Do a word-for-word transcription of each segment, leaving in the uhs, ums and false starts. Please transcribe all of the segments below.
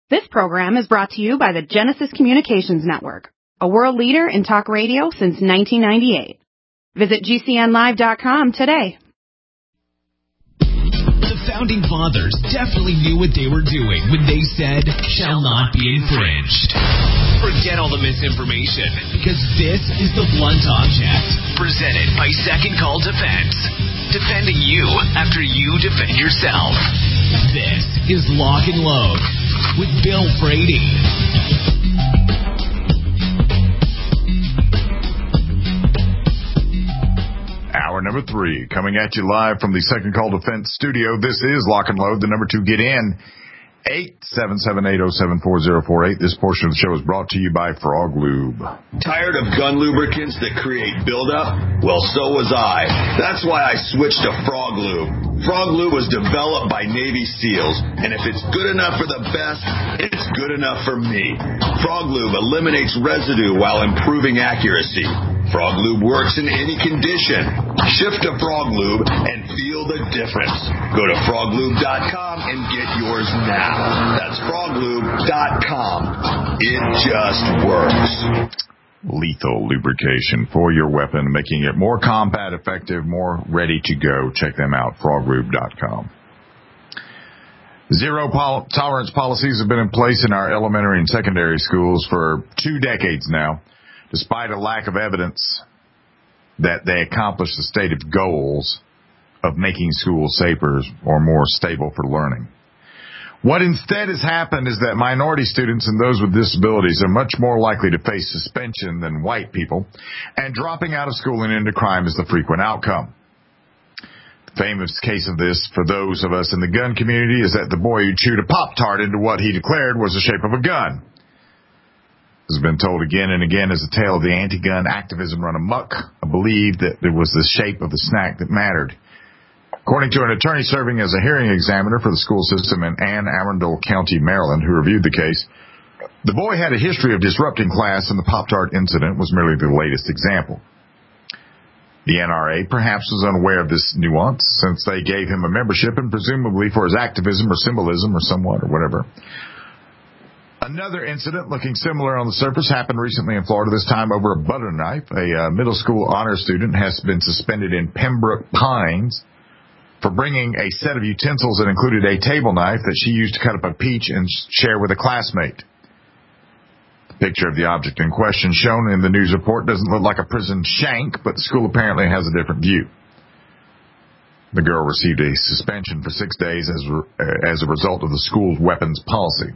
This program is brought to you by the Genesis Communications Network, a world leader in talk radio since nineteen ninety-eight. Visit G C N live dot com today. The Founding Fathers definitely knew what they were doing when they said, shall not be infringed. Forget all the misinformation, because this is the Blunt Object, presented by Second Call Defense. Defending you after you defend yourself. This is Lock and Load with Bill Brady. Hour number three, coming at you live from the Second Call Defense studio. This is Lock and Load. The number to get in, eight seven seven, eight oh seven, four oh four eight. This portion of the show is brought to you by Frog Lube. Tired of gun lubricants that create buildup? Well, so was I. That's why I switched to Frog Lube. Frog Lube was developed by Navy SEALs, and if it's good enough for the best, it's good enough for me. Frog Lube eliminates residue while improving accuracy. Frog Lube works in any condition. Shift to Frog Lube and feel the difference. Go to frog lube dot com and get yours now. That's frog lube dot com. It just works. Lethal lubrication for your weapon, making it more combat effective, more ready to go. Check them out, frog lube dot com. Zero pol- tolerance policies have been in place in our elementary and secondary schools for two decades now, despite a lack of evidence that they accomplish the stated goals of making schools safer or more stable for learning. What instead has happened is that minority students and those with disabilities are much more likely to face suspension than white people, and dropping out of school and into crime is the frequent outcome. The famous case of this for those of us in the gun community is that the boy who chewed a Pop-Tart into what he declared was the shape of a gun. This has been told again and again as a tale of the anti-gun activism run amok. I believe that it was the shape of the snack that mattered. According to an attorney serving as a hearing examiner for the school system in Anne Arundel County, Maryland, who reviewed the case, the boy had a history of disrupting class, and the Pop-Tart incident was merely the latest example. The N R A perhaps was unaware of this nuance, since they gave him a membership and presumably for his activism or symbolism or somewhat or whatever. Another incident looking similar on the surface happened recently in Florida, this time over a butter knife. A uh, middle school honor student has been suspended in Pembroke Pines for bringing a set of utensils that included a table knife that she used to cut up a peach and share with a classmate. The picture of the object in question shown in the news report doesn't look like a prison shank, but the school apparently has a different view. The girl received a suspension for six days as, re- as a result of the school's weapons policy.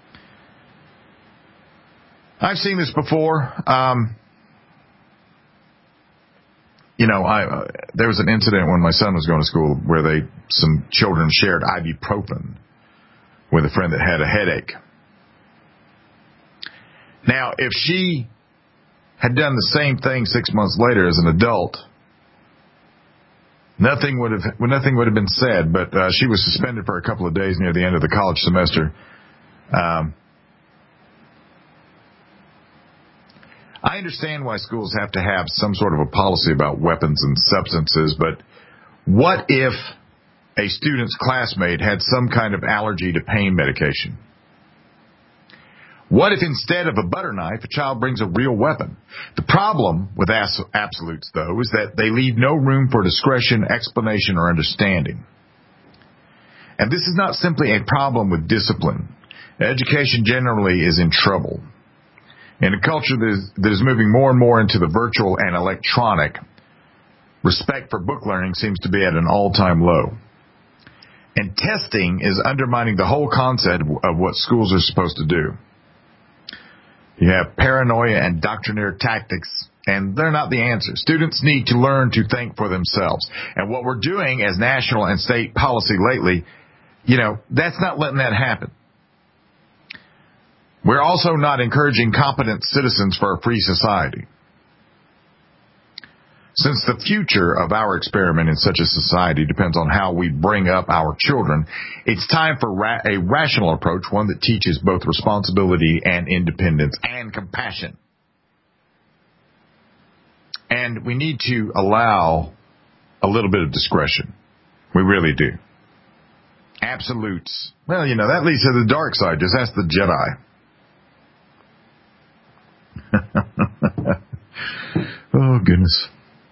I've seen this before. Um, you know, I, uh, there was an incident when my son was going to school where they, some children shared ibuprofen with a friend that had a headache. Now, if she had done the same thing six months later as an adult, nothing would have, nothing would have been said, but uh, she was suspended for a couple of days near the end of the college semester. Um, I understand why schools have to have some sort of a policy about weapons and substances, but what if a student's classmate had some kind of allergy to pain medication? What if instead of a butter knife, a child brings a real weapon? The problem with as- absolutes, though, is that they leave no room for discretion, explanation, or understanding. And this is not simply a problem with discipline. Education generally is in trouble. In a culture that is, that is moving more and more into the virtual and electronic, respect for book learning seems to be at an all-time low. And testing is undermining the whole concept of what schools are supposed to do. You have paranoia and doctrinaire tactics, and they're not the answer. Students need to learn to think for themselves. And what we're doing as national and state policy lately, you know, that's not letting that happen. We're also not encouraging competent citizens for a free society. Since the future of our experiment in such a society depends on how we bring up our children, it's time for ra- a rational approach, one that teaches both responsibility and independence and compassion. And we need to allow a little bit of discretion. We really do. absolutes. Well, you know, that leads to the dark side. Just ask the Jedi. Oh, goodness.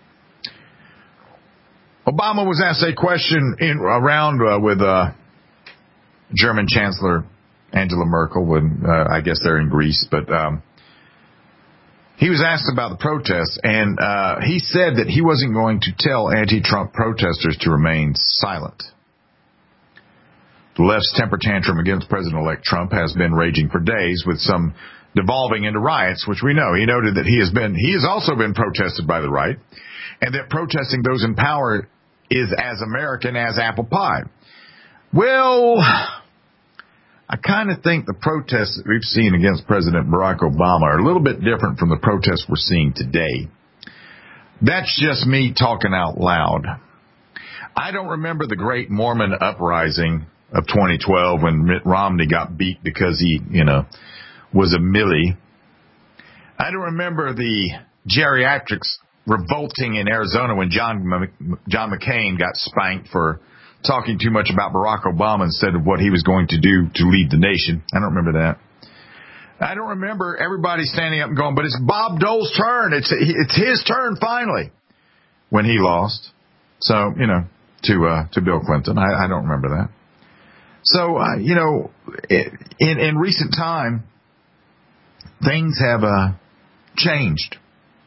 Obama was asked a question in around uh, with uh, German Chancellor Angela Merkel when uh, I guess they're in Greece, but um, he was asked about the protests, and uh, he said that he wasn't going to tell anti-Trump protesters to remain silent. The left's temper tantrum against President-elect Trump has been raging for days, with some devolving into riots, which we know. He noted that he has been, he has also been protested by the right, and that protesting those in power is as American as apple pie. Well, I kind of think the protests that we've seen against President Barack Obama are a little bit different from the protests we're seeing today. That's just me talking out loud. I don't remember the great Mormon uprising of twenty twelve when Mitt Romney got beat because he, you know, was a Millie. I don't remember the geriatrics revolting in Arizona when John John McCain got spanked for talking too much about Barack Obama instead of what he was going to do to lead the nation. I don't remember that. I don't remember everybody standing up and going, but it's Bob Dole's turn. It's it's his turn finally when he lost. So, you know, to uh, to Bill Clinton. I, I don't remember that. So, uh, you know, in, in recent time, things have uh, changed.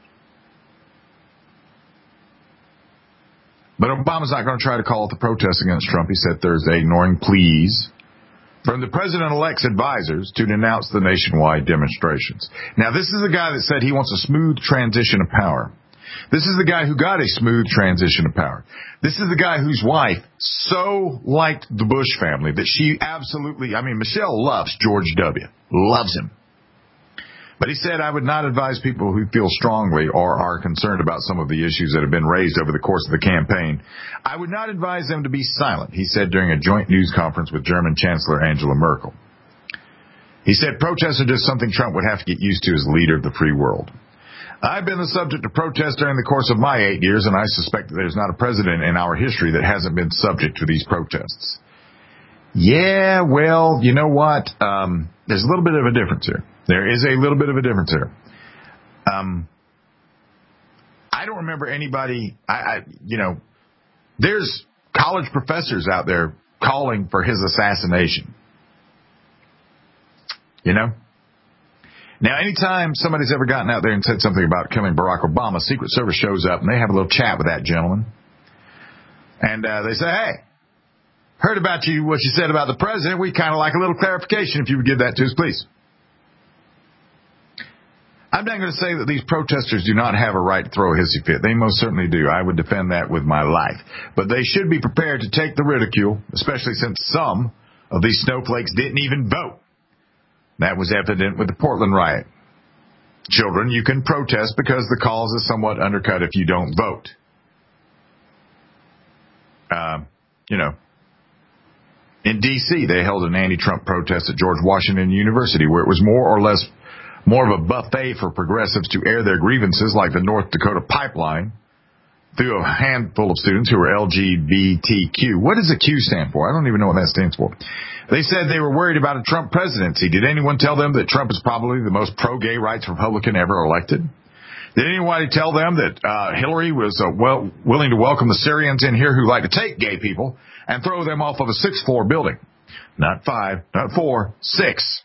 But Obama's not going to try to call it the protest against Trump, he said Thursday, ignoring pleas from the president-elect's advisors to denounce the nationwide demonstrations. Now, this is a guy that said he wants a smooth transition of power. This is the guy who got a smooth transition of power. This is the guy whose wife so liked the Bush family that she absolutely, I mean, Michelle loves George W. Loves him. But he said, I would not advise people who feel strongly or are concerned about some of the issues that have been raised over the course of the campaign. I would not advise them to be silent, he said during a joint news conference with German Chancellor Angela Merkel. He said protests are just something Trump would have to get used to as leader of the free world. I've been the subject of protests during the course of my eight years, and I suspect that there's not a president in our history that hasn't been subject to these protests. Yeah, well, you know what? Um, there's a little bit of a difference here. There is a little bit of a difference here. Um, I don't remember anybody, I, I, you know, there's college professors out there calling for his assassination. You know? Now, anytime somebody's ever gotten out there and said something about killing Barack Obama, Secret Service shows up and they have a little chat with that gentleman. And uh, they say, hey, heard about you, what you said about the president. We kind of like a little clarification if you would give that to us, please. I'm not going to say that these protesters do not have a right to throw a hissy fit. They most certainly do. I would defend that with my life. But they should be prepared to take the ridicule, especially since some of these snowflakes didn't even vote. That was evident with the Portland riot. Children, you can protest because the cause is somewhat undercut if you don't vote. Uh, you know, in D C, they held an anti-Trump protest at George Washington University where it was more or less more of a buffet for progressives to air their grievances like the North Dakota pipeline through a handful of students who were L G B T Q. What does a Q stand for? I don't even know what that stands for. They said they were worried about a Trump presidency. Did anyone tell them that Trump is probably the most pro-gay rights Republican ever elected? Did anybody tell them that uh, Hillary was uh, well willing to welcome the Syrians in here who like to take gay people and throw them off of a six-floor building? Not five, not four, six.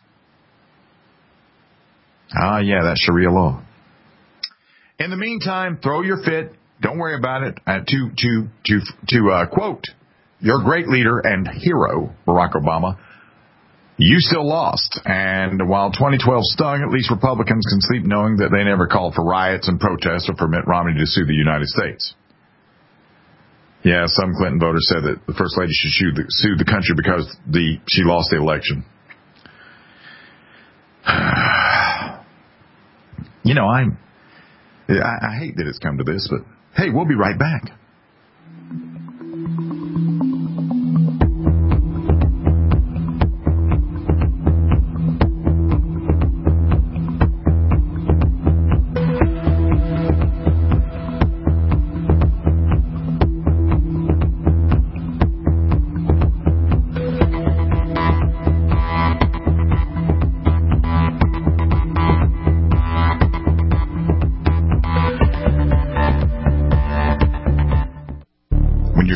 Ah, yeah, that's Sharia law. In the meantime, throw your fit. Don't worry about it. Uh, to to to to uh, quote your great leader and hero, Barack Obama, you still lost. And while twenty twelve stung, at least Republicans can sleep knowing that they never called for riots and protests or for Mitt Romney to sue the United States. Yeah, some Clinton voters said that the First Lady should sue the, sue the country because the she lost the election. You know, I'm, I, I hate that it's come to this, but hey, we'll be right back.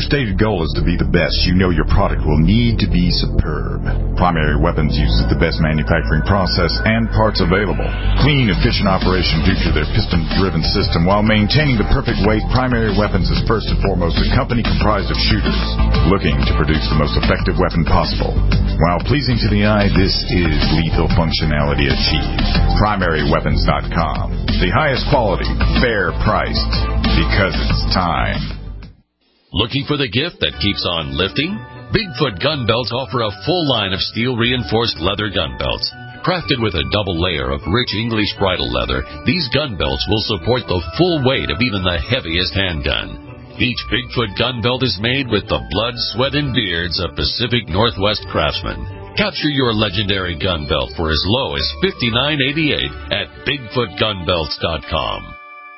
stated goal is to be the best, you know your product will need to be superb. Primary Weapons uses the best manufacturing process and parts available. Clean, efficient operation due to their piston-driven system. While maintaining the perfect weight, Primary Weapons is first and foremost a company comprised of shooters looking to produce the most effective weapon possible. While pleasing to the eye, this is lethal functionality achieved. primary weapons dot com. The highest quality, fair priced, because it's time. Looking for the gift that keeps on lifting? Bigfoot Gun Belts offer a full line of steel-reinforced leather gun belts. Crafted with a double layer of rich English bridle leather, these gun belts will support the full weight of even the heaviest handgun. Each Bigfoot gun belt is made with the blood, sweat, and beards of Pacific Northwest craftsmen. Capture your legendary gun belt for as low as fifty-nine eighty-eight at bigfoot gun belts dot com.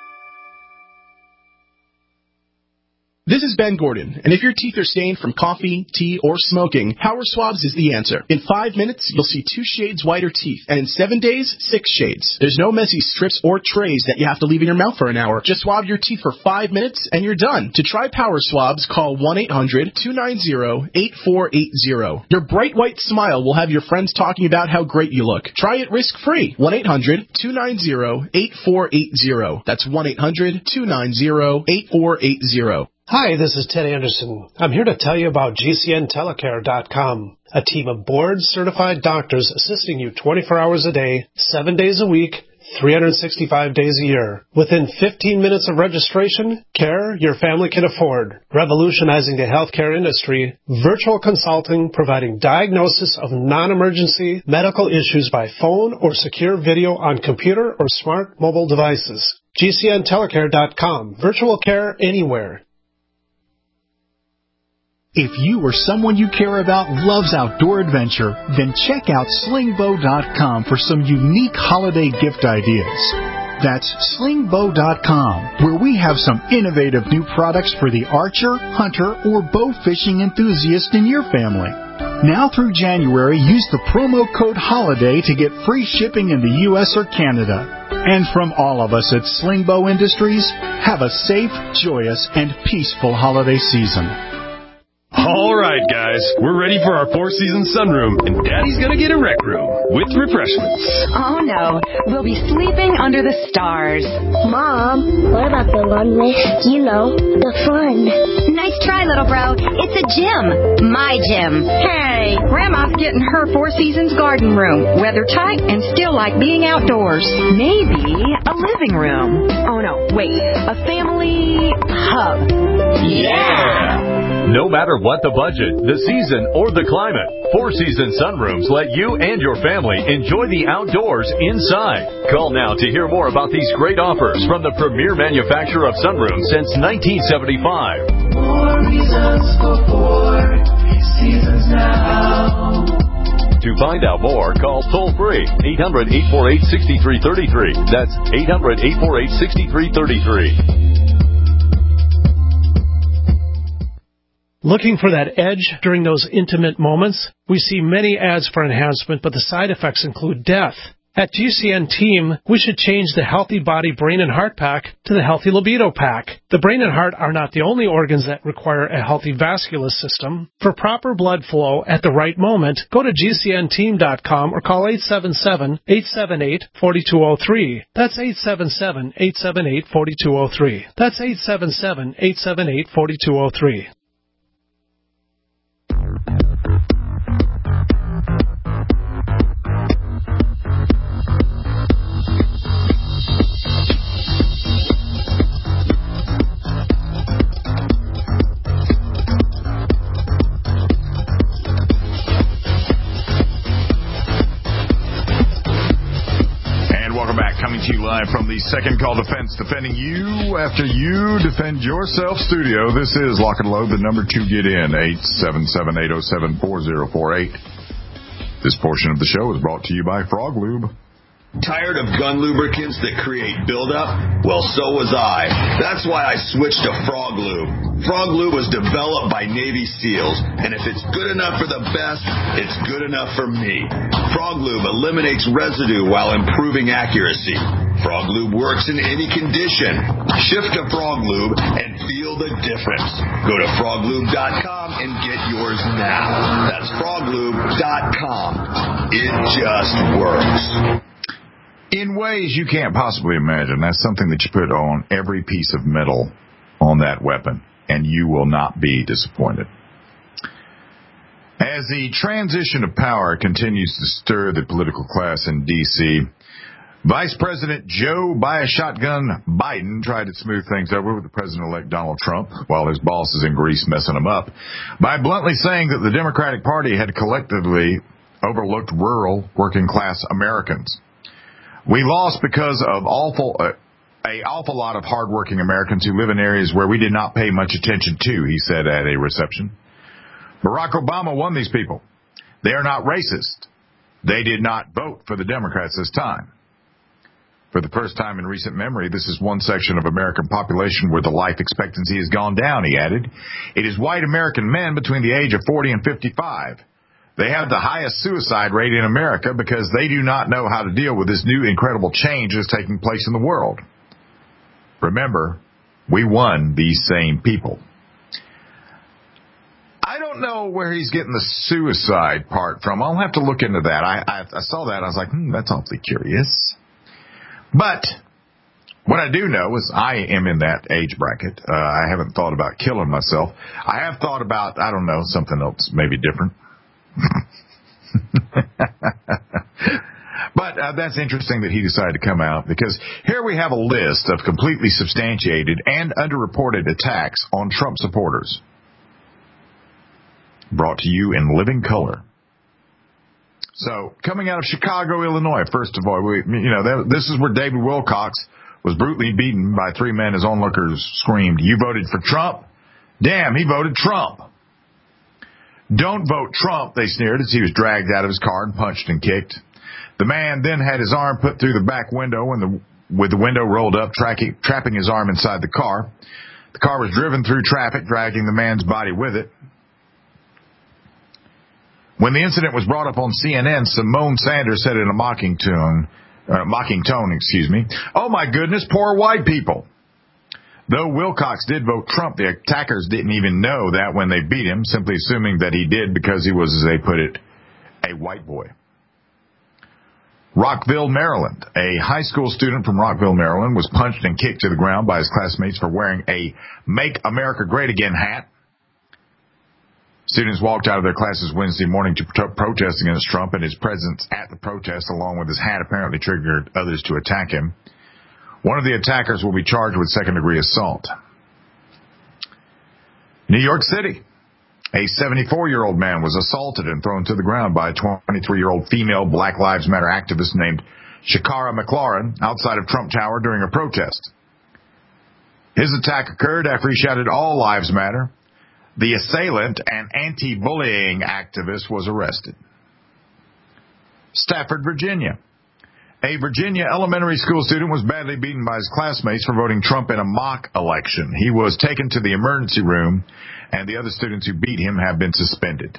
This is Ben Gordon, and if your teeth are stained from coffee, tea, or smoking, Power Swabs is the answer. In five minutes, you'll see two shades whiter teeth, and in seven days, six shades. There's no messy strips or trays that you have to leave in your mouth for an hour. Just swab your teeth for five minutes, and you're done. To try Power Swabs, call one eight hundred two nine zero eight four eight zero. Your bright white smile will have your friends talking about how great you look. Try it risk-free. one eight hundred two nine zero eight four eight zero. That's one eight hundred two nine zero eight four eight zero. Hi, this is Ted Anderson. I'm here to tell you about G C N telecare dot com, a team of board-certified doctors assisting you twenty-four hours a day, seven days a week, three hundred sixty-five days a year. Within fifteen minutes of registration, care your family can afford. Revolutionizing the healthcare industry, virtual consulting providing diagnosis of non-emergency medical issues by phone or secure video on computer or smart mobile devices. G C N telecare dot com, virtual care anywhere. If you or someone you care about loves outdoor adventure, then check out sling bow dot com for some unique holiday gift ideas. That's sling bow dot com, where we have some innovative new products for the archer, hunter, or bow fishing enthusiast in your family. Now through January, use the promo code HOLIDAY to get free shipping in the U S or Canada. And from all of us at Sling Bow Industries, have a safe, joyous, and peaceful holiday season. All right, guys, we're ready for our four-season sunroom, and Daddy's gonna get a rec room with refreshments. Oh, no. We'll be sleeping under the stars. Mom, what about the one with, you know, the fun? Nice try, little bro. It's a gym. My gym. Hey, Grandma's getting her Four Seasons garden room. Weather tight and still like being outdoors. Maybe a living room. Oh, no, wait. A family hub. Yeah! No matter what the budget, the season, or the climate, Four Seasons Sunrooms let you and your family enjoy the outdoors inside. Call now to hear more about these great offers from the premier manufacturer of sunrooms since nineteen seventy-five. More reasons for Four Seasons now. To find out more, call toll-free eight hundred eight four eight six three three three. That's eight hundred eight four eight six three three three. Looking for that edge during those intimate moments? We see many ads for enhancement, but the side effects include death. At G C N Team, we should change the Healthy Body Brain and Heart Pack to the Healthy Libido Pack. The brain and heart are not the only organs that require a healthy vascular system. For proper blood flow at the right moment, go to G C N team dot com or call eight seven seven, eight seven eight, four two zero three. That's eight seven seven, eight seven eight, four two zero three. That's eight seven seven, eight seven eight, four two zero three. Coming to you live from the Second Call Defense, defending you after you defend yourself studio. This is Lock and Load, the number to get in, eight seven seven, eight oh seven, four oh four eight. This portion of the show is brought to you by Frog Lube. Tired of gun lubricants that create buildup? Well, so was I. That's why I switched to Frog Lube. Frog Lube was developed by Navy SEALs, and if it's good enough for the best, it's good enough for me. Frog Lube eliminates residue while improving accuracy. Frog Lube works in any condition. Shift to Frog Lube and feel the difference. Go to frog lube dot com and get yours now. That's frog lube dot com. It just works. In ways you can't possibly imagine. That's something that you put on every piece of metal on that weapon, and you will not be disappointed. As the transition of power continues to stir the political class in D C, Vice President Joe Buy a Shotgun Biden tried to smooth things over with the President-elect Donald Trump while his boss is in Greece messing him up by bluntly saying that the Democratic Party had collectively overlooked rural working-class Americans. We lost because of awful, uh, a awful lot of hardworking Americans who live in areas where we did not pay much attention to, he said at a reception. Barack Obama won these people. They are not racist. They did not vote for the Democrats this time. For the first time in recent memory, this is one section of American population where the life expectancy has gone down, he added. It is white American men between the age of forty and fifty-five. They have the highest suicide rate in America because they do not know how to deal with this new incredible change that is taking place in the world. Remember, we won these same people. I don't know where he's getting the suicide part from. I'll have to look into that. I, I, I saw that. I was like, hmm, that's awfully curious. But what I do know is I am in that age bracket. Uh, I haven't thought about killing myself. I have thought about, I don't know, something else maybe different. But uh, that's interesting that he decided to come out, because here we have a list of completely substantiated and underreported attacks on Trump supporters. Brought to you in living color. So, coming out of Chicago, Illinois, first of all, we, you know, that, this is where David Wilcox was brutally beaten by three men. His onlookers screamed, "You voted for Trump? Damn, he voted Trump." "Don't vote Trump," they sneered as he was dragged out of his car and punched and kicked. The man then had his arm put through the back window and the, with the window rolled up, tracking, trapping his arm inside the car. The car was driven through traffic, dragging the man's body with it. When the incident was brought up on C N N, Simone Sanders said in a mocking tone, uh, mocking tone, excuse me, "Oh my goodness, poor white people." Though Wilcox did vote Trump, the attackers didn't even know that when they beat him, simply assuming that he did because he was, as they put it, a white boy. Rockville, Maryland. A high school student from Rockville, Maryland was punched and kicked to the ground by his classmates for wearing a "Make America Great Again" hat. Students walked out of their classes Wednesday morning to pro- protest against Trump, and his presence at the protest, along with his hat, apparently triggered others to attack him. One of the attackers will be charged with second-degree assault. New York City. A seventy-four-year-old man was assaulted and thrown to the ground by a twenty-three-year-old female Black Lives Matter activist named Shakara McLaurin outside of Trump Tower during a protest. His attack occurred after he shouted, "All lives matter." The assailant, an anti-bullying activist, was arrested. Stafford, Virginia. A Virginia elementary school student was badly beaten by his classmates for voting Trump in a mock election. He was taken to the emergency room, and the other students who beat him have been suspended.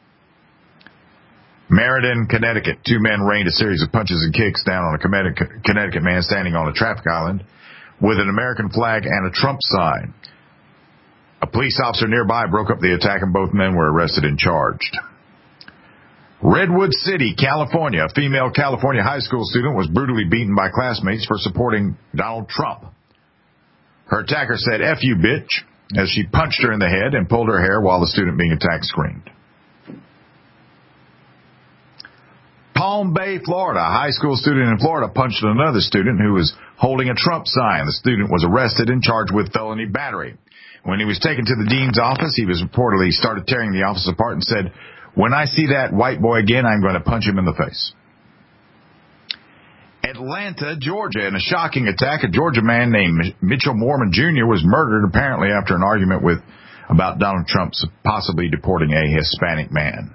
Meriden, Connecticut. Two men rained a series of punches and kicks down on a Connecticut man standing on a traffic island with an American flag and a Trump sign. A police officer nearby broke up the attack, and both men were arrested and charged. Redwood City, California. A female California high school student was brutally beaten by classmates for supporting Donald Trump. Her attacker said, "F you, bitch," as she punched her in the head and pulled her hair while the student being attacked screamed. Palm Bay, Florida. A high school student in Florida punched another student who was holding a Trump sign. The student was arrested and charged with felony battery. When he was taken to the dean's office, he was reportedly started tearing the office apart and said, "When I see that white boy again, I'm going to punch him in the face." Atlanta, Georgia. In a shocking attack, a Georgia man named Mitchell Mormon Junior was murdered apparently after an argument with about Donald Trump possibly deporting a Hispanic man.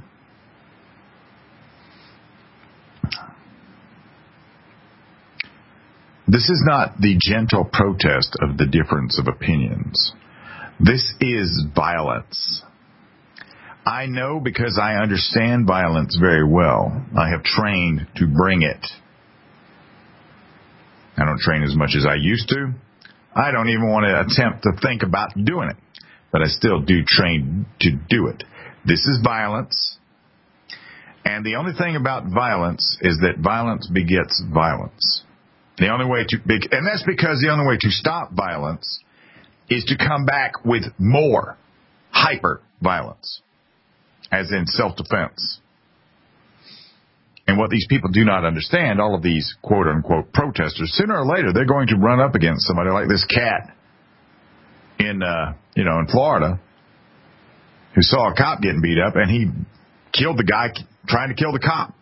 This is not the gentle protest of the difference of opinions. This is violence. I know because I understand violence very well. I have trained to bring it. I don't train as much as I used to. I don't even want to attempt to think about doing it. But I still do train to do it. This is violence. And the only thing about violence is that violence begets violence. The only way to, and that's because the only way to stop violence is to come back with more hyper violence, as in self-defense. And what these people do not understand, all of these quote-unquote protesters, sooner or later they're going to run up against somebody like this cat in, uh, you know, in Florida, who saw a cop getting beat up, and he killed the guy trying to kill the cop.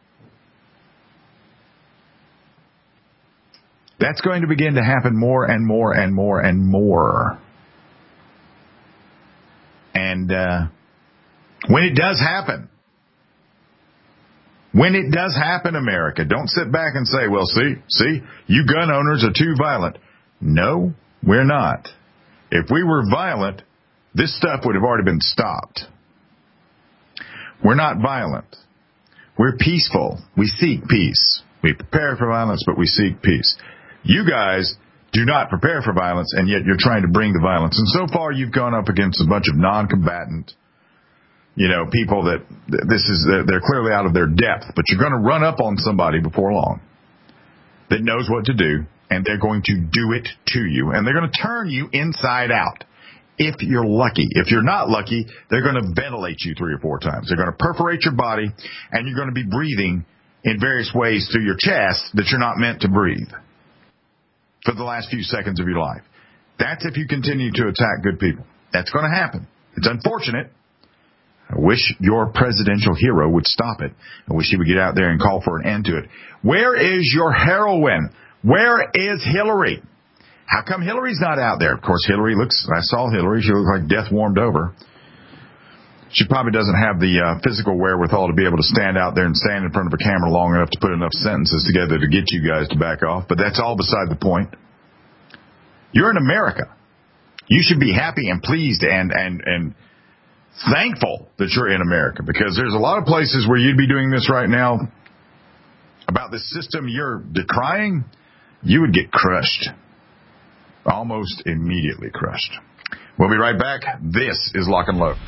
That's going to begin to happen more and more and more and more. And uh, when it does happen, when it does happen, America, don't sit back and say, well, see, see, you gun owners are too violent. No, we're not. If we were violent, this stuff would have already been stopped. We're not violent. We're peaceful. We seek peace. We prepare for violence, but we seek peace. You guys do not prepare for violence, and yet you're trying to bring the violence. And so far, you've gone up against a bunch of non-combatant, you know, people that this is, they're clearly out of their depth. But you're going to run up on somebody before long that knows what to do, and they're going to do it to you. And they're going to turn you inside out. If you're lucky. If you're not lucky, they're going to ventilate you three or four times. They're going to perforate your body, and you're going to be breathing in various ways through your chest that you're not meant to breathe for the last few seconds of your life. That's if you continue to attack good people. That's going to happen. It's unfortunate. I wish your presidential hero would stop it. I wish he would get out there and call for an end to it. Where is your heroine? Where is Hillary? How come Hillary's not out there? Of course, Hillary looks, I saw Hillary, she looks like death warmed over. She probably doesn't have the uh, physical wherewithal to be able to stand out there and stand in front of a camera long enough to put enough sentences together to get you guys to back off, but that's all beside the point. You're in America. You should be happy and pleased and, and, and thankful that you're in America, because there's a lot of places where you'd be doing this right now about the system you're decrying, you would get crushed. Almost immediately crushed. We'll be right back. This is Lock and Load.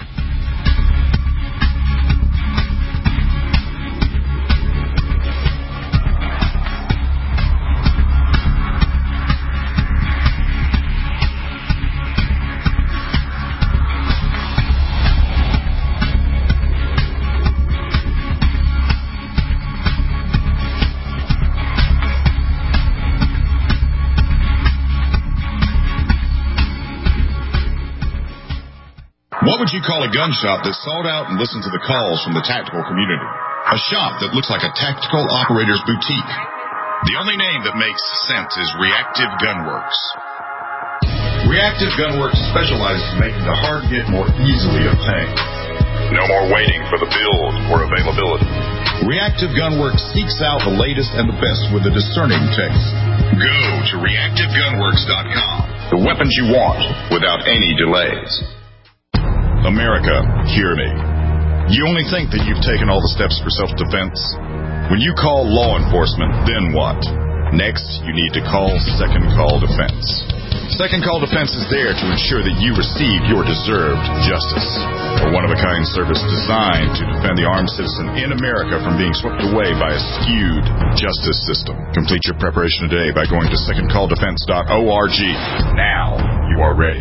What would you call a gun shop that sought out and listened to the calls from the tactical community? A shop that looks like a tactical operator's boutique. The only name that makes sense is Reactive Gunworks. Reactive Gunworks specializes in making the hard get more easily obtained. No more waiting for the build or availability. Reactive Gunworks seeks out the latest and the best with a discerning taste. Go to reactive gunworks dot com. The weapons you want without any delays. America, hear me. You only think that you've taken all the steps for self-defense? When you call law enforcement, then what? Next, you need to call Second Call Defense. Second Call Defense is there to ensure that you receive your deserved justice. A one-of-a-kind service designed to defend the armed citizen in America from being swept away by a skewed justice system. Complete your preparation today by going to second call defense dot org. Now you are ready.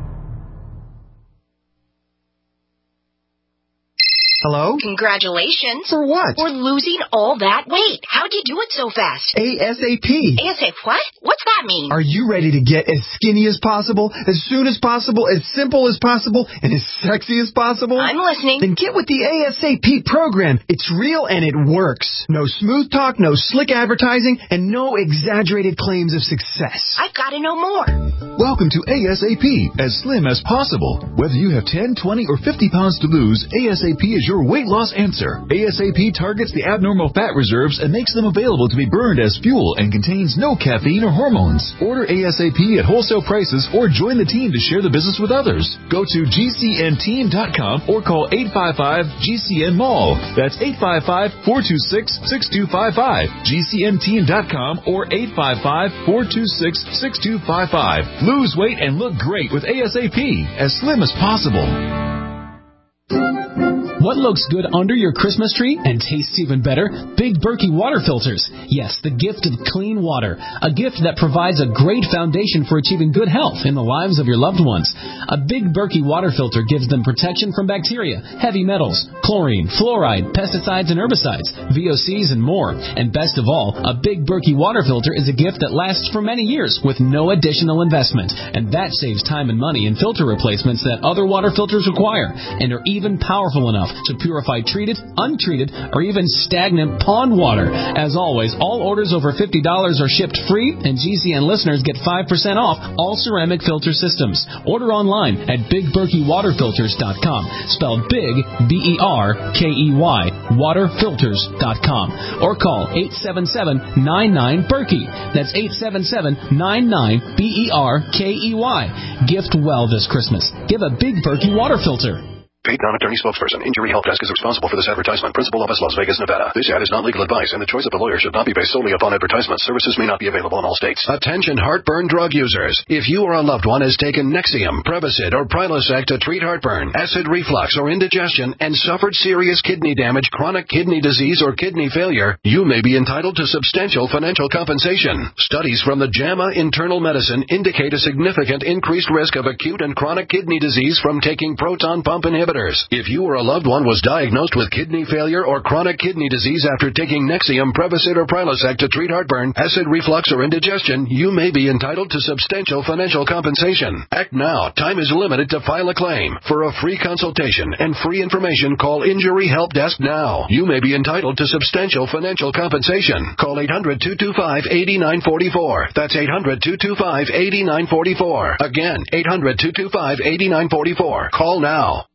Hello? Congratulations. For what? For losing all that weight. How'd you do it so fast? ASAP. ASAP what? What's that mean? Are you ready to get as skinny as possible, as soon as possible, as simple as possible, and as sexy as possible? I'm listening. Then get with the ASAP program. It's real and it works. No smooth talk, no slick advertising, and no exaggerated claims of success. I've got to know more. Welcome to ASAP, as slim as possible. Whether you have ten, twenty, or fifty pounds to lose, ASAP is your weight loss answer. ASAP targets the abnormal fat reserves and makes them available to be burned as fuel and contains no caffeine or hormones. Order ASAP at wholesale prices or join the team to share the business with others. Go to G C N team dot com or call eight five five G C N mall. That's eight five five, four two six, six two five five. G C N team dot com or eight five five, four two six, six two five five. Lose weight and look great with ASAP, as slim as possible. What looks good under your Christmas tree and tastes even better? Big Berkey water filters. Yes, the gift of clean water. A gift that provides a great foundation for achieving good health in the lives of your loved ones. A Big Berkey water filter gives them protection from bacteria, heavy metals, chlorine, fluoride, pesticides and herbicides, V O Cs and more. And best of all, a Big Berkey water filter is a gift that lasts for many years with no additional investment. And that saves time and money in filter replacements that other water filters require and are even powerful enough to purify treated, untreated, or even stagnant pond water. As always, all orders over fifty dollars are shipped free, and G C N listeners get five percent off all ceramic filter systems. Order online at big berkey water filters dot com, spelled big, B E R K E Y, water filters dot com, or call eight seven seven, nine nine, Berkey. That's eight seven seven, nine nine, B E R K E Y. Gift well this Christmas. Give a Big Berkey water filter. Paid non-attorney spokesperson. Injury Help Desk is responsible for this advertisement. Principal office, Las Vegas, Nevada. This ad is not legal advice, and the choice of the lawyer should not be based solely upon advertisement. Services may not be available in all states. Attention heartburn drug users. If you or a loved one has taken Nexium, Prevacid, or Prilosec to treat heartburn, acid reflux, or indigestion, and suffered serious kidney damage, chronic kidney disease, or kidney failure, you may be entitled to substantial financial compensation. Studies from the JAMA Internal Medicine indicate a significant increased risk of acute and chronic kidney disease from taking proton pump inhibitors. If you or a loved one was diagnosed with kidney failure or chronic kidney disease after taking Nexium, Prevacid, or Prilosec to treat heartburn, acid reflux, or indigestion, you may be entitled to substantial financial compensation. Act now. Time is limited to file a claim. For a free consultation and free information, call Injury Help Desk now. You may be entitled to substantial financial compensation. Call eight hundred, two two five, eight nine four four. That's eight hundred, two two five, eight nine four four. Again, eight hundred, two two five, eight nine four four. Call now.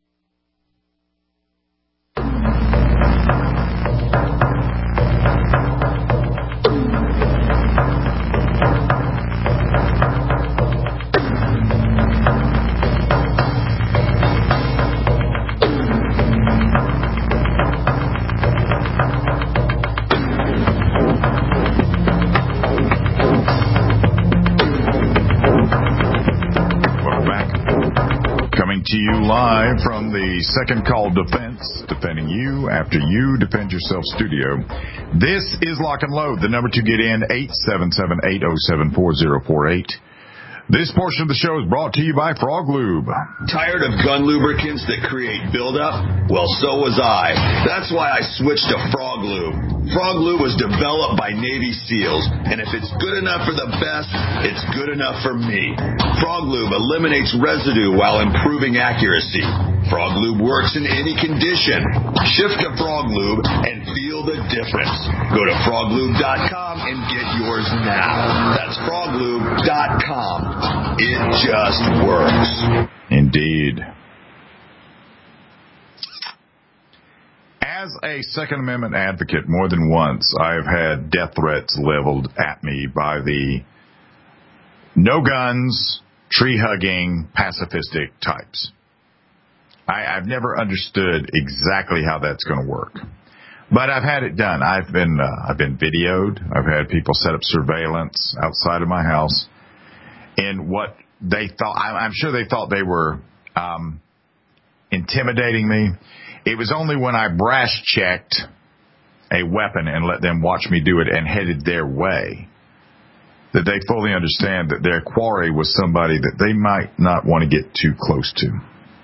To you live from the Second Call Defense, defending you after you defend yourself studio. This is Lock and Load. The number to get in, eight seven seven, eight oh seven, four oh four eight. This portion of the show is brought to you by Frog Lube. Tired of gun lubricants that create buildup? Well, so was I. That's why I switched to Frog Lube. Frog Lube was developed by Navy SEALs, and if it's good enough for the best, it's good enough for me. Frog Lube eliminates residue while improving accuracy. Frog Lube works in any condition. Shift to Frog Lube and feel the difference. Go to frog lube dot com and get yours now. That's frog lube dot com. It just works. Indeed. As a Second Amendment advocate, more than once, I've had death threats leveled at me by the no guns, tree-hugging, pacifistic types. I, I've never understood exactly how that's going to work. But I've had it done. I've been uh, I've been videoed. I've had people set up surveillance outside of my house. And what they thought, I'm sure they thought they were um, intimidating me. It was only when I brass checked a weapon and let them watch me do it and headed their way that they fully understand that their quarry was somebody that they might not want to get too close to.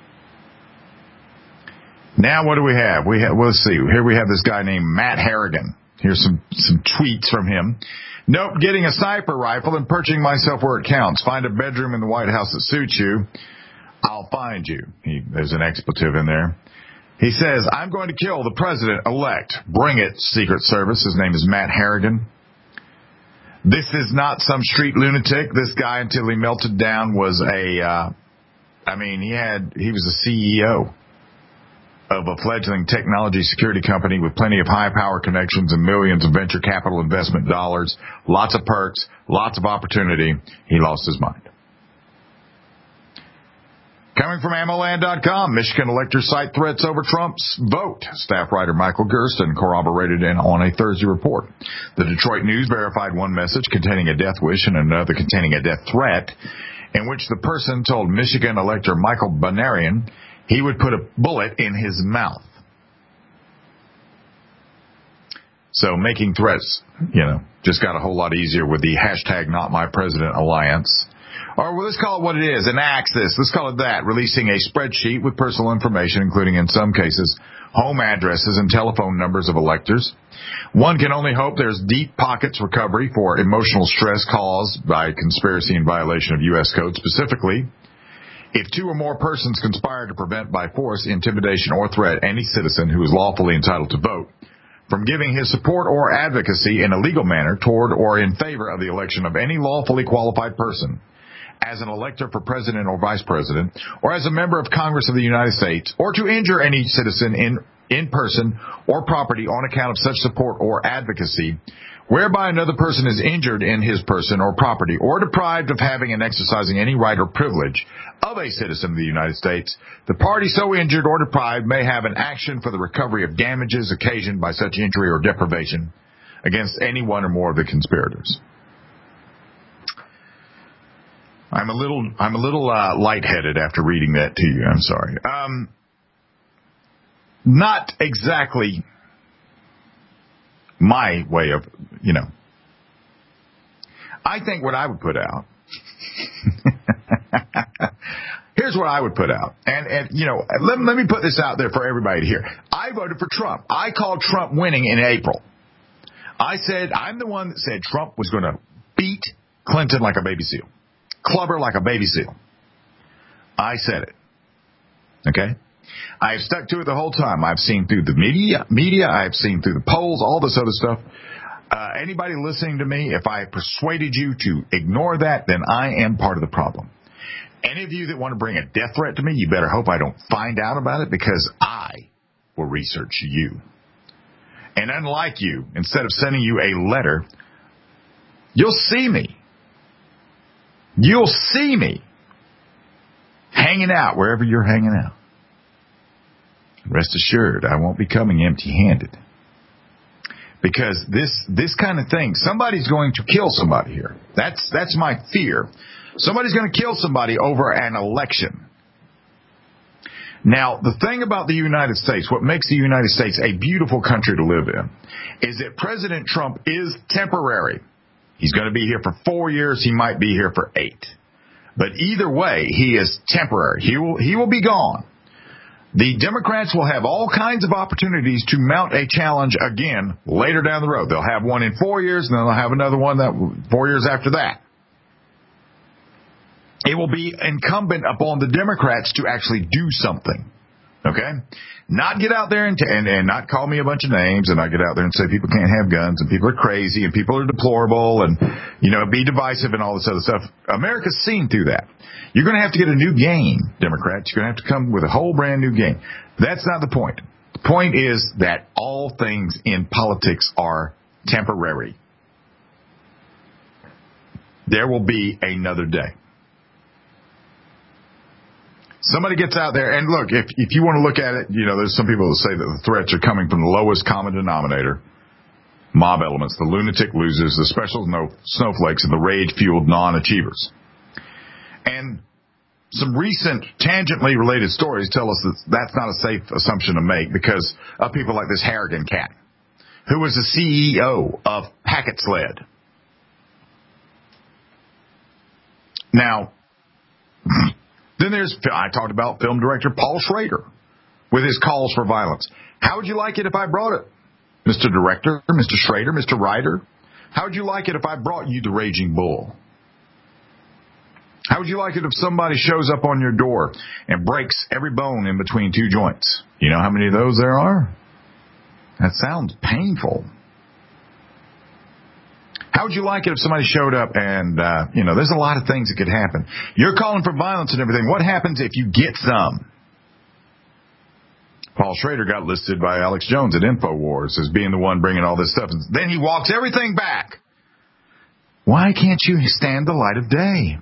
Now what do we have? We have, well, let's see. Here we have this guy named Matt Harrigan. Here's some, some tweets from him. Nope, getting a sniper rifle and perching myself where it counts. Find a bedroom in the White House that suits you. I'll find you. He, there's an expletive in there. He says, I'm going to kill the president-elect. Bring it, Secret Service. His name is Matt Harrigan. This is not some street lunatic. This guy, until he melted down, was a, uh, I mean, he had, he was a C E O. of a fledgling technology security company with plenty of high-power connections and millions of venture capital investment dollars, lots of perks, lots of opportunity. He lost his mind. Coming from ammo land dot com, Michigan electors cite threats over Trump's vote. Staff writer Michael Gersten corroborated in on a Thursday report. The Detroit News verified one message containing a death wish and another containing a death threat, in which the person told Michigan elector Michael Banarian he would put a bullet in his mouth. So making threats, you know, just got a whole lot easier with the hashtag Not My President Alliance. Or well, let's call it what it is, an Axis. Let's call it that. Releasing a spreadsheet with personal information, including in some cases home addresses and telephone numbers of electors. One can only hope there's deep pockets recovery for emotional stress caused by conspiracy in violation of U S code. Specifically, if two or more persons conspire to prevent by force, intimidation, or threat any citizen who is lawfully entitled to vote from giving his support or advocacy in a legal manner toward or in favor of the election of any lawfully qualified person as an elector for president or vice president, or as a member of Congress of the United States, or to injure any citizen in, in person or property on account of such support or advocacy, whereby another person is injured in his person or property, or deprived of having and exercising any right or privilege of a citizen of the United States, the party so injured or deprived may have an action for the recovery of damages occasioned by such injury or deprivation against any one or more of the conspirators. I'm a little, I'm a little, uh, lightheaded after reading that to you. I'm sorry. Um, not exactly my way of, you know, I think what I would put out, here's what I would put out. And, and, you know, let, let me put this out there for everybody to hear. I voted for Trump. I called Trump winning in April. I said, I'm the one that said Trump was going to beat Clinton like a baby seal. Clubber like a baby seal. I said it. Okay? I've stuck to it the whole time. I've seen through the media, media. I've seen through the polls, all this other stuff. Uh, anybody listening to me, if I persuaded you to ignore that, then I am part of the problem. Any of you that want to bring a death threat to me, you better hope I don't find out about it, because I will research you. And unlike you, instead of sending you a letter, you'll see me. You'll see me hanging out wherever you're hanging out. Rest assured, I won't be coming empty-handed. Because this this kind of thing, somebody's going to kill somebody here. That's that's my fear. Somebody's going to kill somebody over an election. Now, the thing about the United States, what makes the United States a beautiful country to live in, is that President Trump is temporary. He's going to be here for four years. He might be here for eight. But either way, he is temporary. He will, he will be gone. The Democrats will have all kinds of opportunities to mount a challenge again later down the road. They'll have one in four years, and then they'll have another one that four years after that. It will be incumbent upon the Democrats to actually do something. Okay? Not get out there and, t- and and not call me a bunch of names, and not get out there and say people can't have guns and people are crazy and people are deplorable and, you know, be divisive and all this other stuff. America's seen through that. You're going to have to get a new game, Democrats. You're going to have to come with a whole brand new game. That's not the point. The point is that all things in politics are temporary. There will be another day. Somebody gets out there, and look, if if you want to look at it, you know, there's some people that say that the threats are coming from the lowest common denominator, mob elements, the lunatic losers, the special no, snowflakes, and the rage-fueled non-achievers. And some recent tangentially related stories tell us that that's not a safe assumption to make because of people like this Harrigan cat, who was the C E O of Packet Sled. Now, then there's, I talked about film director Paul Schrader with his calls for violence. How would you like it if I brought it? Mister Director, Mister Schrader, Mister Writer, how would you like it if I brought you the Raging Bull? How would you like it if somebody shows up on your door and breaks every bone in between two joints? You know how many of those there are? That sounds painful. How would you like it if somebody showed up and, uh, you know, there's a lot of things that could happen. You're calling for violence and everything. What happens if you get some? Paul Paul Schrader got listed by Alex Jones at InfoWars as being the one bringing all this stuff. Then he walks everything back. Why can't you stand the light of day?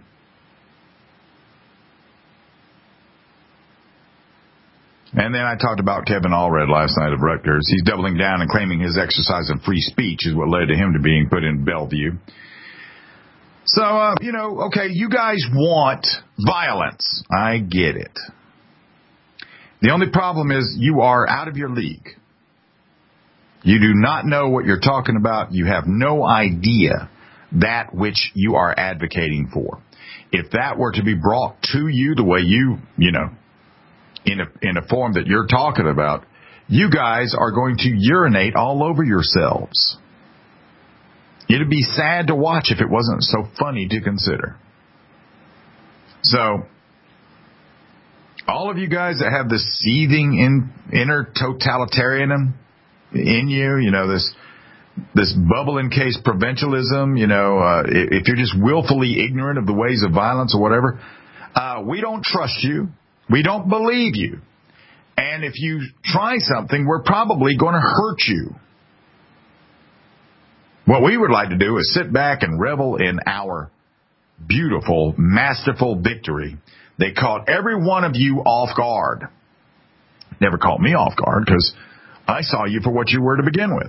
And then I talked about Kevin Allred last night of Rutgers. He's doubling down and claiming his exercise of free speech is what led to him to being put in Bellevue. So, uh, you know, okay, you guys want violence. I get it. The only problem is you are out of your league. You do not know what you're talking about. You have no idea that which you are advocating for. If that were to be brought to you the way you, you know, in a, in a form that you're talking about, you guys are going to urinate all over yourselves. It'd be sad to watch if it wasn't so funny to consider. So, all of you guys that have this seething in, inner totalitarianism in you, you know, this this bubble-in case provincialism, you know, uh, if you're just willfully ignorant of the ways of violence or whatever, uh, we don't trust you. We don't believe you. And if you try something, we're probably going to hurt you. What we would like to do is sit back and revel in our beautiful, masterful victory. They caught every one of you off guard. Never caught me off guard because I saw you for what you were to begin with.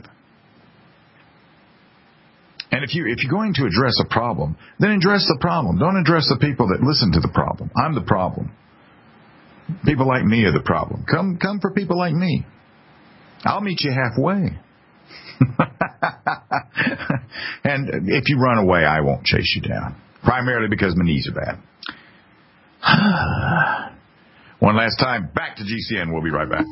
And if, you, if you're going to address a problem, then address the problem. Don't address the people that listen to the problem. I'm the problem. People like me are the problem. Come, come for people like me. I'll meet you halfway. And if you run away, I won't chase you down. Primarily because my knees are bad. One last time, back to G C N. We'll be right back.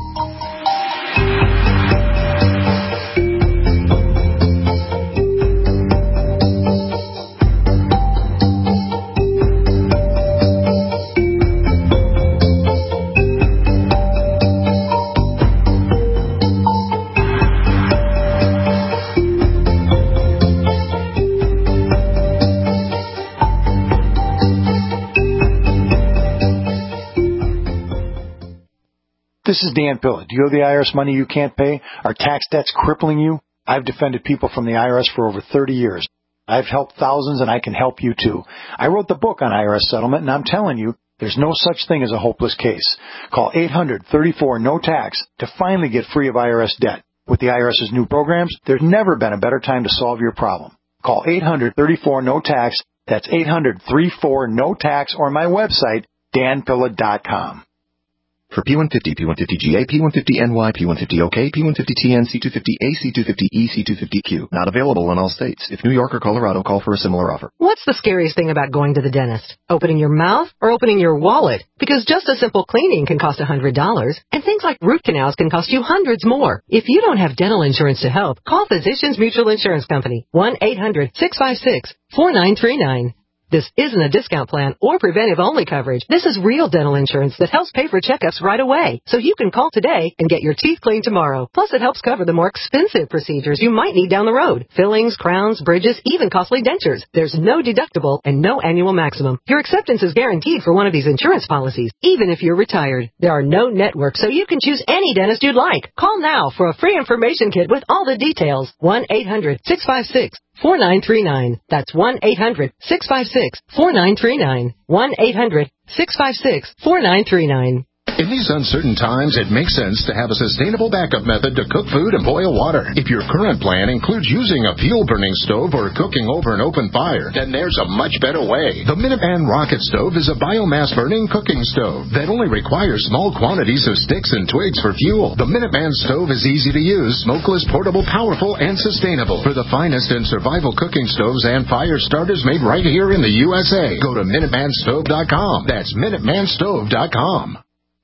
This is Dan Pilla. Do you owe the I R S money you can't pay? Are tax debts crippling you? I've defended people from the I R S for over thirty years. I've helped thousands, and I can help you too. I wrote the book on I R S settlement, and I'm telling you, there's no such thing as a hopeless case. Call eight hundred, thirty-four, no tax to finally get free of I R S debt. With the IRS's new programs, there's never been a better time to solve your problem. Call eight hundred, thirty-four, no tax. That's eight hundred, thirty-four, no tax, or my website, dan pilla dot com. For P one fifty, P one fifty G A, P one fifty N Y, P one fifty O K, P one fifty T N, C two fifty A, C two fifty E, C two fifty Q. Not available in all states. If New York or Colorado, call for a similar offer. What's the scariest thing about going to the dentist? Opening your mouth or opening your wallet? Because just a simple cleaning can cost one hundred dollars, and things like root canals can cost you hundreds more. If you don't have dental insurance to help, call Physicians Mutual Insurance Company, one eight hundred, six five six, four nine three nine. This isn't a discount plan or preventive-only coverage. This is real dental insurance that helps pay for checkups right away. So you can call today and get your teeth cleaned tomorrow. Plus, it helps cover the more expensive procedures you might need down the road. Fillings, crowns, bridges, even costly dentures. There's no deductible and no annual maximum. Your acceptance is guaranteed for one of these insurance policies, even if you're retired. There are no networks, so you can choose any dentist you'd like. Call now for a free information kit with all the details. one eight hundred, six five six, four nine three nine. That's one eight hundred, six five six, four nine three nine. one eight hundred, six five six, four nine three nine. In these uncertain times, it makes sense to have a sustainable backup method to cook food and boil water. If your current plan includes using a fuel-burning stove or cooking over an open fire, then there's a much better way. The Minuteman Rocket Stove is a biomass-burning cooking stove that only requires small quantities of sticks and twigs for fuel. The Minuteman Stove is easy to use, smokeless, portable, powerful, and sustainable. For the finest in survival cooking stoves and fire starters made right here in the U S A, go to minuteman stove dot com. That's minuteman stove dot com.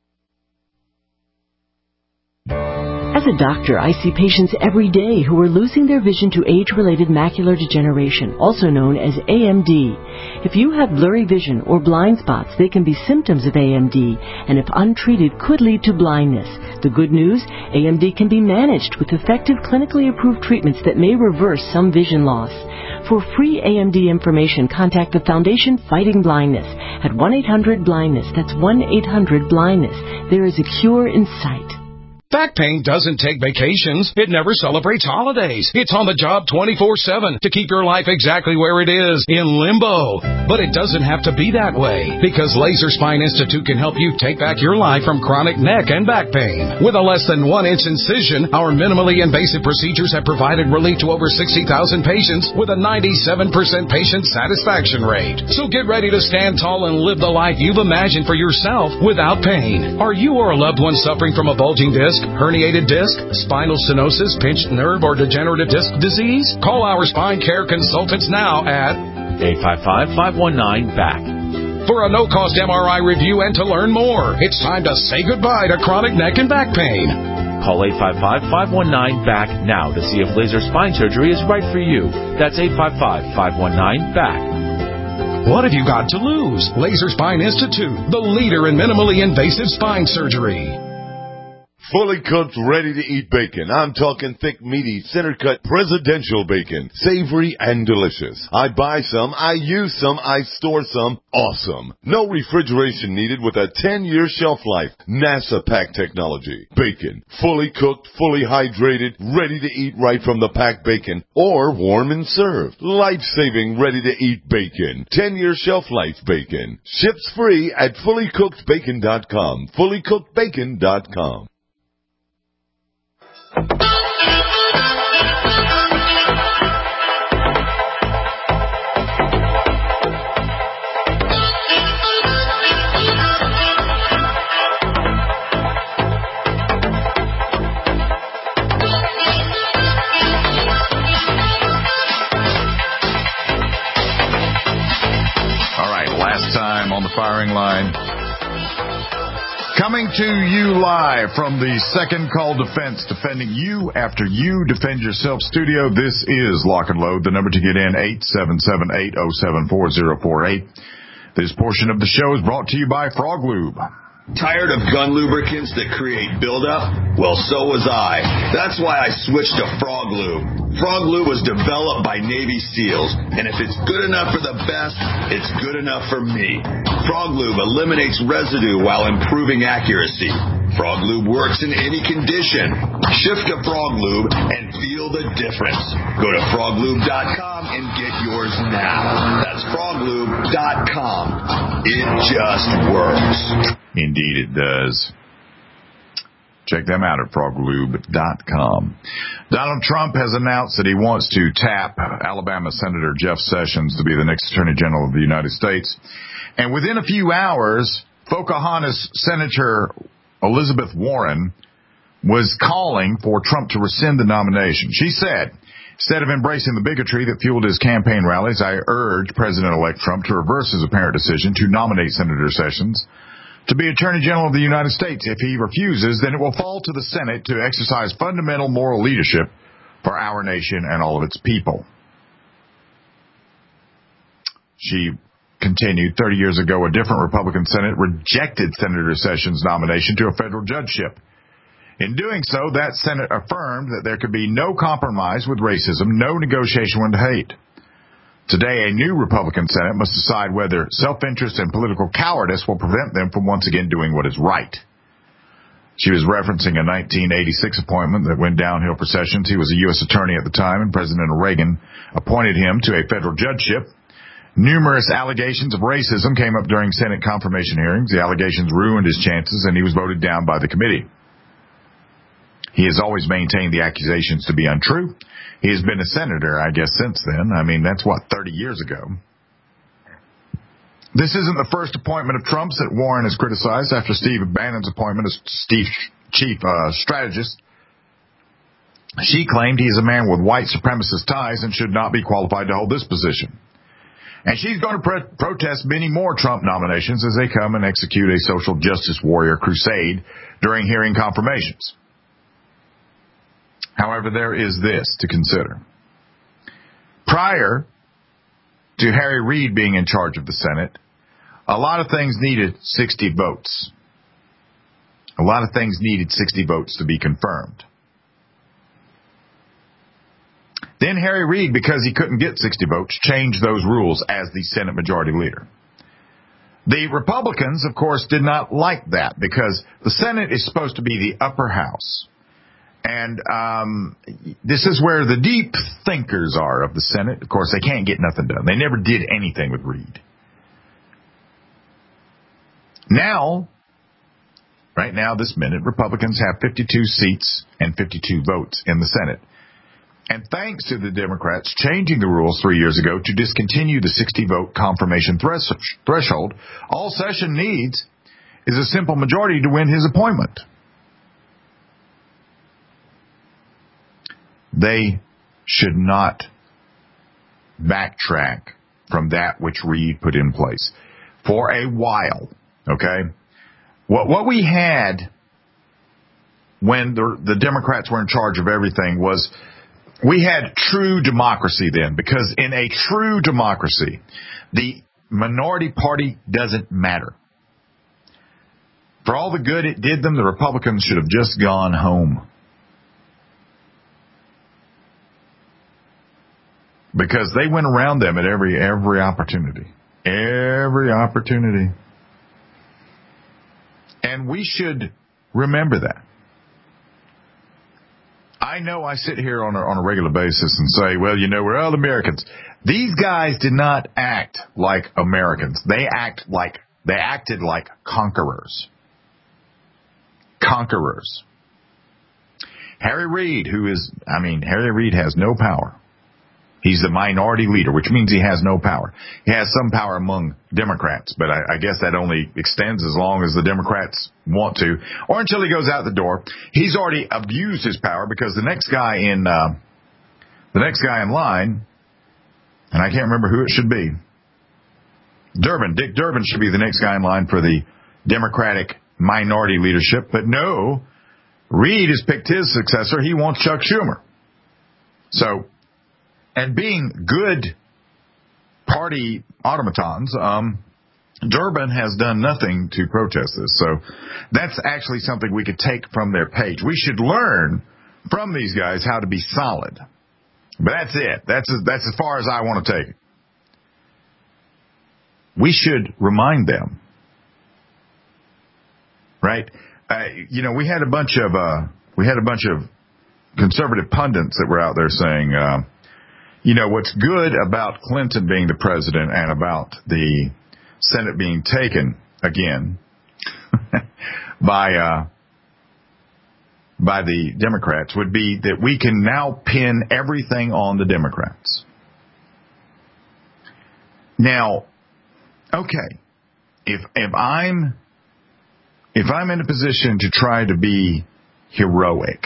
As a doctor, I see patients every day who are losing their vision to age-related macular degeneration, also known as A M D. If you have blurry vision or blind spots, they can be symptoms of A M D, and if untreated, could lead to blindness. The good news, A M D can be managed with effective clinically approved treatments that may reverse some vision loss. For free A M D information, contact the Foundation Fighting Blindness at one eight hundred blindness. That's one eight hundred blindness. There is a cure in sight. Back pain doesn't take vacations. It never celebrates holidays. It's on the job twenty-four seven to keep your life exactly where it is, in limbo. But it doesn't have to be that way, because Laser Spine Institute can help you take back your life from chronic neck and back pain. With a less than one inch incision, our minimally invasive procedures have provided relief to over sixty thousand patients with a ninety-seven percent patient satisfaction rate. So get ready to stand tall and live the life you've imagined for yourself without pain. Are you or a loved one suffering from a bulging disc, herniated disc, spinal stenosis, pinched nerve, or degenerative disc disease? Call our spine care consultants now at eight five five, five one nine, B A C K. For a no-cost M R I review and to learn more. It's time to say goodbye to chronic neck and back pain. Call eight five five, five one nine, B A C K now to see if laser spine surgery is right for you. That's eight five five, five one nine, B A C K. What have you got to lose? Laser Spine Institute, the leader in minimally invasive spine surgery. Fully cooked, ready-to-eat bacon. I'm talking thick, meaty, center-cut presidential bacon. Savory and delicious. I buy some, I use some, I store some. Awesome. No refrigeration needed with a ten-year shelf life. NASA pack technology. Bacon. Fully cooked, fully hydrated, ready to eat right from the packed bacon. Or warm and served. Life-saving, ready-to-eat bacon. ten-year shelf life bacon. Ships free at fully cooked bacon dot com. fully cooked bacon dot com. On the firing line. Coming to you live from the Second Call Defense, defending you after you defend yourself studio. This is Lock and Load. The number to get in, eight seven seven, eight oh seven, four oh four eight. This portion of the show is brought to you by Frog Lube. Tired of gun lubricants that create buildup? Well, so was I. That's why I switched to Frog Lube. Frog Lube was developed by Navy SEALs, and if it's good enough for the best, it's good enough for me. Frog Lube eliminates residue while improving accuracy. Frog Lube works in any condition. Shift to Frog Lube and feel the difference. Go to frog lube dot com and get yours now. That's frog lube dot com. It just works. Indeed it does. Check them out at frog lube dot com. Donald Trump has announced that he wants to tap Alabama Senator Jeff Sessions to be the next Attorney General of the United States. And within a few hours, Pocahontas Senator Elizabeth Warren was calling for Trump to rescind the nomination. She said, instead of embracing the bigotry that fueled his campaign rallies, I urge President-elect Trump to reverse his apparent decision to nominate Senator Sessions to be Attorney General of the United States. If he refuses, then it will fall to the Senate to exercise fundamental moral leadership for our nation and all of its people. She continued, thirty years ago, a different Republican Senate rejected Senator Sessions' nomination to a federal judgeship. In doing so, that Senate affirmed that there could be no compromise with racism, no negotiation with hate. Today, a new Republican Senate must decide whether self-interest and political cowardice will prevent them from once again doing what is right. She was referencing a nineteen eighty-six appointment that went downhill for Sessions. He was a U S attorney at the time, and President Reagan appointed him to a federal judgeship. Numerous allegations of racism came up during Senate confirmation hearings. The allegations ruined his chances, and he was voted down by the committee. He has always maintained the accusations to be untrue. He has been a senator, I guess, since then. I mean, that's, what, thirty years ago. This isn't the first appointment of Trump's that Warren has criticized after Steve Bannon's appointment as Steve chief uh, strategist. She claimed he is a man with white supremacist ties and should not be qualified to hold this position. And she's going to pre- protest many more Trump nominations as they come and execute a social justice warrior crusade during hearing confirmations. However, there is this to consider. Prior to Harry Reid being in charge of the Senate, a lot of things needed sixty votes. A lot of things needed sixty votes to be confirmed. Then Harry Reid, because he couldn't get sixty votes, changed those rules as the Senate Majority Leader. The Republicans, of course, did not like that because the Senate is supposed to be the upper house. And um, this is where the deep thinkers are of the Senate. Of course, they can't get nothing done. They never did anything with Reid. Now, right now, this minute, Republicans have fifty-two seats and fifty-two votes in the Senate. And thanks to the Democrats changing the rules three years ago to discontinue the sixty-vote confirmation thres- threshold, all Sessions needs is a simple majority to win his appointment. They should not backtrack from that which Reid put in place for a while. Okay, what what we had when the the Democrats were in charge of everything was we had true democracy then, because in a true democracy, the minority party doesn't matter. For all the good it did them, the Republicans should have just gone home. Because they went around them at every every opportunity. Every opportunity. And we should remember that. I know I sit here on a, on a regular basis and say, well, you know, we're all Americans. These guys did not act like Americans. They act like they acted like conquerors. Conquerors. Harry Reid, who is, I mean, Harry Reid has no power. He's the minority leader, which means he has no power. He has some power among Democrats, but I, I guess that only extends as long as the Democrats want to, or until he goes out the door. He's already abused his power because the next guy in uh, the next guy in line, and I can't remember who it should be. Durbin, Dick Durbin should be the next guy in line for the Democratic minority leadership, but no, Reid has picked his successor. He wants Chuck Schumer. So. And being good party automatons, um, Durbin has done nothing to protest this. So that's actually something we could take from their page. We should learn from these guys how to be solid. But that's it. That's as, that's as far as I want to take it. We should remind them, right? Uh, you know, we had a bunch of uh, we had a bunch of conservative pundits that were out there saying. Uh, You know, what's good about Clinton being the president and about the Senate being taken again by uh, by the Democrats would be that we can now pin everything on the Democrats. Now, okay, if if I'm if I'm in a position to try to be heroic,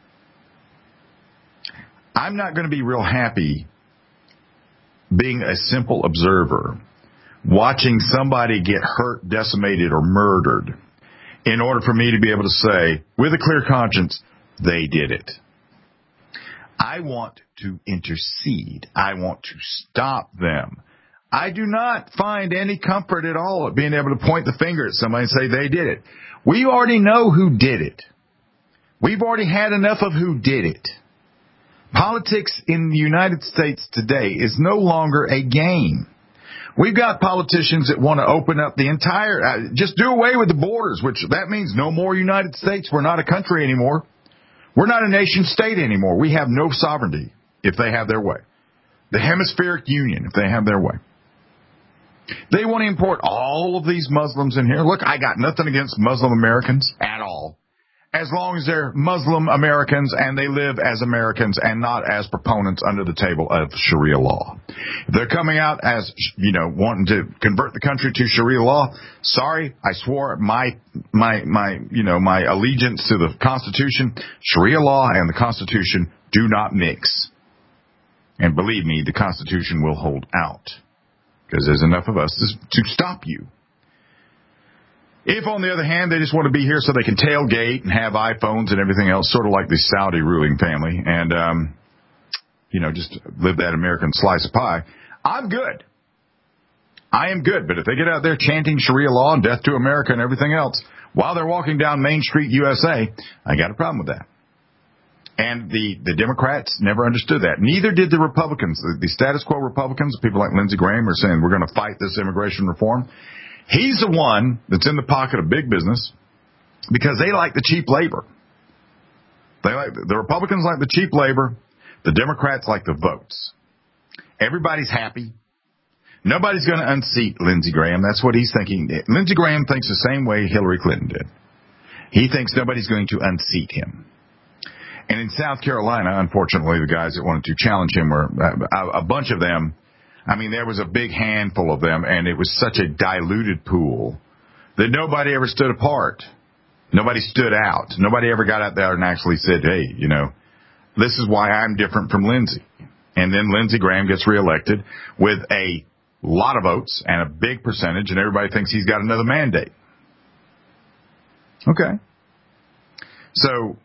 I'm not going to be real happy being a simple observer, watching somebody get hurt, decimated, or murdered in order for me to be able to say, with a clear conscience, they did it. I want to intercede. I want to stop them. I do not find any comfort at all at being able to point the finger at somebody and say they did it. We already know who did it. We've already had enough of who did it. Politics in the United States today is no longer a game. We've got politicians that want to open up the entire, uh, just do away with the borders, which that means no more United States. We're not a country anymore. We're not a nation state anymore. We have no sovereignty if they have their way. The Hemispheric Union, if they have their way. They want to import all of these Muslims in here. Look, I got nothing against Muslim Americans at all. As long as they're Muslim Americans and they live as Americans and not as proponents under the table of Sharia law. If they're coming out as, you know, wanting to convert the country to Sharia law, sorry, I swore my, my, my, you know, my allegiance to the Constitution. Sharia law and the Constitution do not mix. And believe me, the Constitution will hold out. Because there's enough of us to stop you. If, on the other hand, they just want to be here so they can tailgate and have iPhones and everything else, sort of like the Saudi ruling family, and, um, you know, just live that American slice of pie, I'm good. I am good. But if they get out there chanting Sharia law and death to America and everything else while they're walking down Main Street, U S A, I got a problem with that. And the, the Democrats never understood that. Neither did the Republicans. The, the status quo Republicans, people like Lindsey Graham, are saying we're going to fight this immigration reform. He's the one that's in the pocket of big business because they like the cheap labor. They like the Republicans like the cheap labor. The Democrats like the votes. Everybody's happy. Nobody's going to unseat Lindsey Graham. That's what he's thinking. Lindsey Graham thinks the same way Hillary Clinton did. He thinks nobody's going to unseat him. And in South Carolina, unfortunately, the guys that wanted to challenge him were a, a bunch of them. I mean, there was a big handful of them, and it was such a diluted pool that nobody ever stood apart. Nobody stood out. Nobody ever got out there and actually said, hey, you know, this is why I'm different from Lindsey. And then Lindsey Graham gets reelected with a lot of votes and a big percentage, and everybody thinks he's got another mandate. Okay. So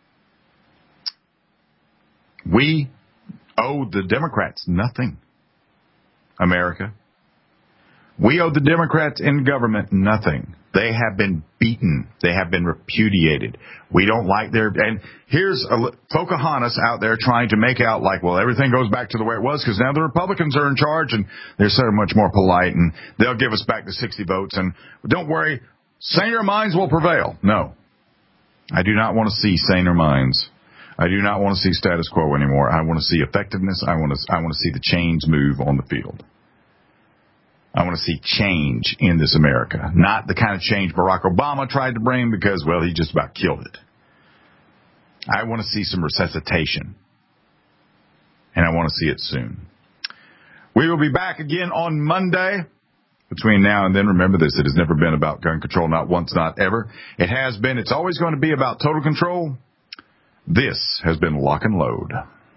we owe the Democrats nothing, America. We owe the Democrats in government nothing. They have been beaten. They have been repudiated. We don't like their... And here's a, Pocahontas out there trying to make out like, well, everything goes back to the way it was because now the Republicans are in charge and they're so much more polite and they'll give us back the sixty votes. And don't worry, saner minds will prevail. No. I do not want to see saner minds. I do not want to see status quo anymore. I want to see effectiveness. I want to, I want to see the chains move on the field. I want to see change in this America, not the kind of change Barack Obama tried to bring because, well, he just about killed it. I want to see some resuscitation, and I want to see it soon. We will be back again on Monday. Between now and then, remember this, it has never been about gun control, not once, not ever. It has been, it's always going to be about total control. This has been Lock and Load.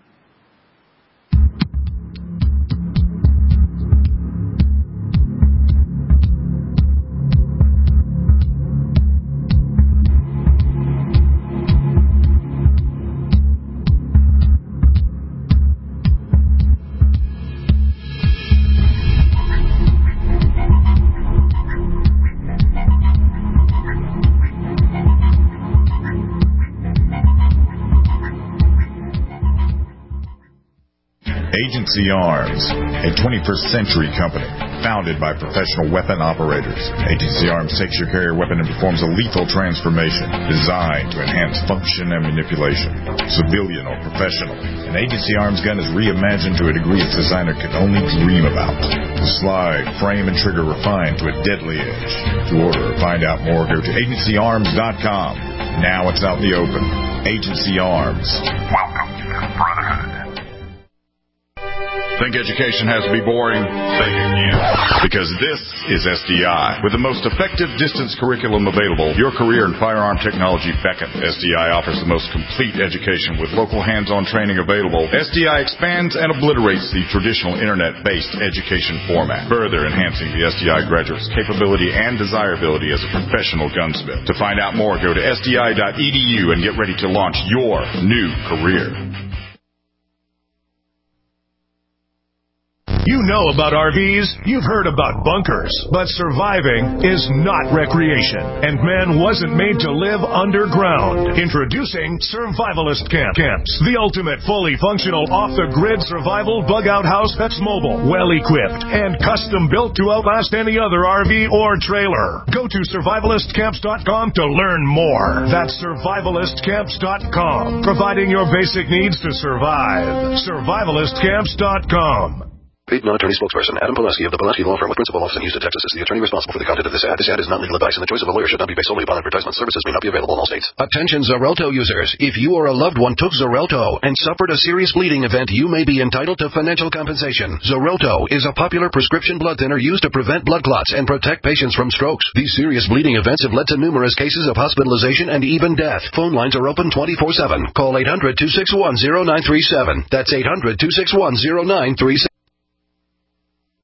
Agency Arms, a twenty-first century company founded by professional weapon operators. Agency Arms takes your carrier weapon and performs a lethal transformation designed to enhance function and manipulation. Civilian or professional, an Agency Arms gun is reimagined to a degree its designer could only dream about. The slide, frame, and trigger refined to a deadly edge. To order or find out more, go to agency arms dot com. Now it's out in the open. Agency Arms. Welcome to the Brotherhood. Think education has to be boring? Think again. Because this is S D I. With the most effective distance curriculum available, your career in firearm technology beckons. S D I offers the most complete education with local hands-on training available. S D I expands and obliterates the traditional internet-based education format, further enhancing the S D I graduate's capability and desirability as a professional gunsmith. To find out more, go to S D I dot E D U and get ready to launch your new career. You know about R Vs, you've heard about bunkers, but surviving is not recreation, and man wasn't made to live underground. Introducing Survivalist Camp Camps, the ultimate fully functional off-the-grid survival bug-out house that's mobile, well-equipped, and custom-built to outlast any other R V or trailer. Go to survivalist camps dot com to learn more. That's survivalist camps dot com, providing your basic needs to survive. survivalist camps dot com. Paid non-attorney spokesperson Adam Pulaski of the Pulaski Law Firm with principal office in Houston, Texas is the attorney responsible for the content of this ad. This ad is not legal advice, and the choice of a lawyer should not be based solely upon advertisement. Services may not be available in all states. Attention Xarelto users. If you or a loved one took Xarelto and suffered a serious bleeding event, you may be entitled to financial compensation. Xarelto is a popular prescription blood thinner used to prevent blood clots and protect patients from strokes. These serious bleeding events have led to numerous cases of hospitalization and even death. Phone lines are open twenty-four seven. Call eight hundred two six one zero nine three seven. That's eight hundred two six one zero nine three seven.